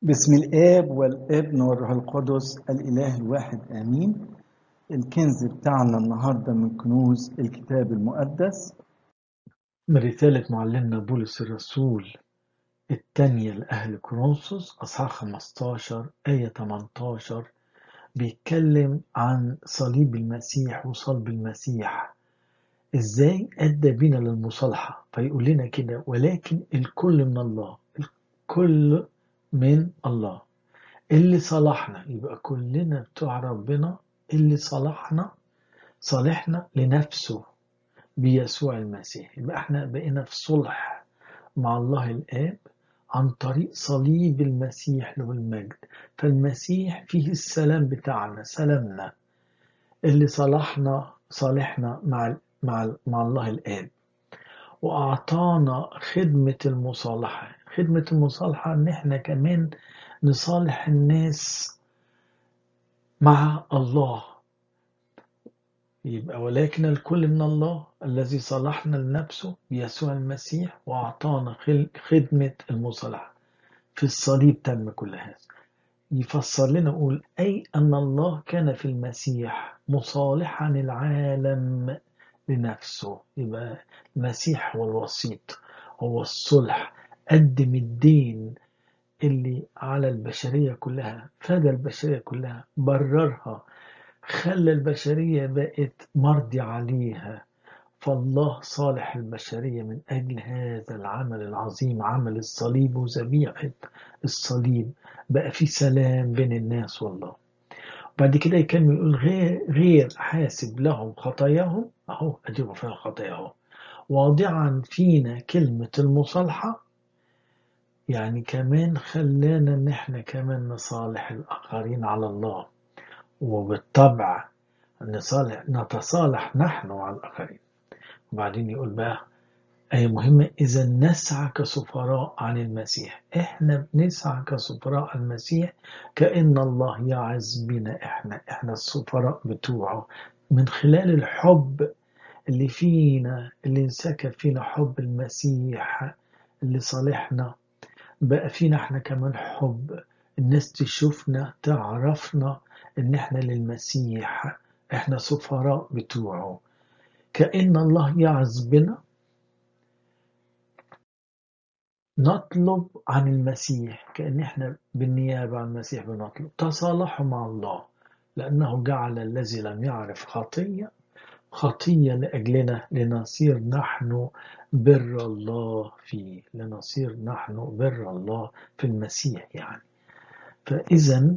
بسم الآب والابن والروح القدس الإله الواحد آمين. الكنز بتاعنا النهاردة من كنوز الكتاب المقدس من رسالة معلمنا بولس الرسول الثانية لأهل كورنثوس أصحاح 15 آية 18. بيتكلم عن صليب المسيح وصلب المسيح إزاي أدى بنا للمصالحة. فيقول لنا كده: ولكن الكل من الله، الكل من الله اللي صالحنا. يبقى كلنا بتوع ربنا اللي صالحنا لنفسه بيسوع المسيح. يبقى احنا بقينا في صلح مع الله الآب عن طريق صليب المسيح له المجد. فالمسيح فيه السلام بتاعنا، سلامنا اللي صالحنا مع الله الآب، وأعطانا خدمة المصالحة. خدمة المصالحة إن احنا كمان نصالح الناس مع الله. يبقى ولكن الكل من الله الذي صلحنا لنفسه بيسوع المسيح وأعطانا خدمة المصالحة. في الصليب تم كل هذا. يفسر لنا يقول: أي أن الله كان في المسيح مصالحا العالم لنفسه. يبقى المسيح هو الوسيط، هو الصلح، قدم الدين اللي على البشرية كلها، فدى البشرية كلها، بررها، خلى البشرية بقت مرضي عليها. فالله صالح البشرية من أجل هذا العمل العظيم، عمل الصليب وذبيحة الصليب. بقى في سلام بين الناس والله. بعد كده يكمل يقول: غير حاسب لهم خطاياهم، أهو أديهم فيها خطاياهم، واضعا فينا كلمة المصالحة. يعني كمان خلانا إن احنا كمان نصالح الآخرين على الله، وبالطبع نتصالح نحن مع الآخرين. وبعدين يقول بقى أي مهمة: إذا نسعى كسفراء عن المسيح. إحنا بنسعى كسفراء عن المسيح، كأن الله يعز بنا. إحنا السفراء بتوعه من خلال الحب اللي فينا، اللي انسكب فينا حب المسيح اللي صالحنا. بقى فينا إحنا كمان حب الناس تشوفنا تعرفنا إن إحنا للمسيح، إحنا سفراء بتوعه. كأن الله يعز بنا. نطلب عن المسيح، كأن إحنا بالنيابة عن المسيح بنطلب تصالحوا مع الله، لأنه جعل الذي لم يعرف خطية لأجلنا، لنصير نحن بر الله فيه. لنصير نحن بر الله في المسيح يعني. فإذا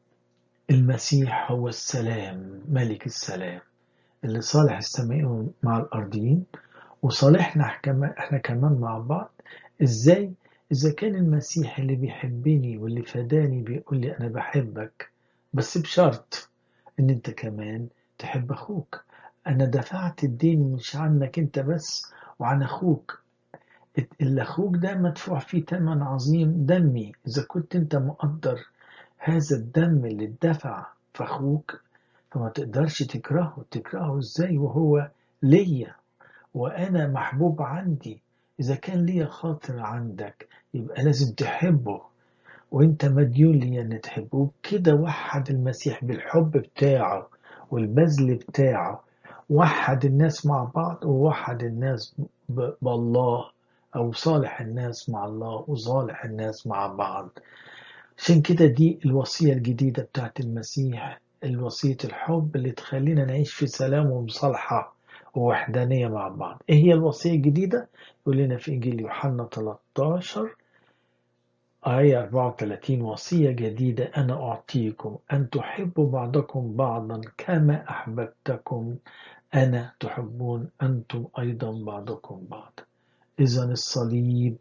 المسيح هو السلام، ملك السلام اللي صالح السمائيين مع الأرضيين، وصالحنا احنا كمان مع بعض. ازاي؟ إذا كان المسيح اللي بيحبني واللي فداني بيقول لي أنا بحبك، بس بشرط إن أنت كمان تحب أخوك. أنا دفعت الدين مش عنك أنت بس، وعن أخوك. اللي أخوك ده مدفوع فيه ثمن عظيم، دمي. إذا كنت أنت مقدر هذا الدم اللي اتدفع في أخوك، فما تقدرش تكرهه إزاي وهو ليا وأنا محبوب عندي. إذا كان ليا خاطر عندك يبقى لازم تحبه، وإنت مديون لي أن تحبه. كده وحد المسيح بالحب بتاعه والبذل بتاعه، وحد الناس مع بعض، ووحد الناس بالله، أو صالح الناس مع الله وصالح الناس مع بعض. عشان كده دي الوصية الجديدة بتاعت المسيح، الوصية الحب اللي تخلينا نعيش في سلام ومصالحة ووحدانية مع بعض. ايه هي الوصية الجديدة؟ يقول لنا في إنجيل يوحنا 13 آية 34: وصية جديدة أنا أعطيكم، أن تحبوا بعضكم بعضا كما أحببتكم أنا، تحبون أنتم أيضا بعضكم بعض. إذا الصليب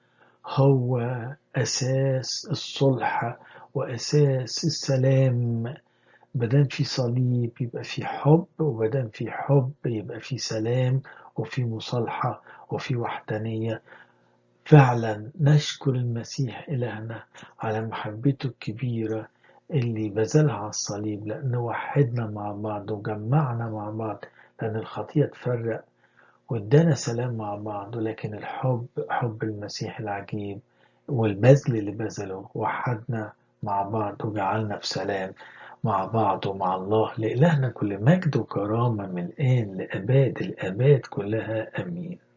هو أساس الصلح وأساس السلام. بدل في صليب يبقى في حب، وبدل في حب يبقى في سلام، وفي مصالحة، وفي وحدانية. فعلا نشكر المسيح إلهنا على محبته الكبيرة اللي بذلها على الصليب، لأنه وحدنا مع بعض وجمعنا مع بعض. لأن الخطية تفرق وادانا سلام مع بعض، ولكن الحب، حب المسيح العجيب والبذل اللي بذله وحدنا مع بعض وجعلنا في سلام مع بعض ومع الله. لإلهنا كل مجد وكرامة من الآن لأباد الآباد كلها، آمين.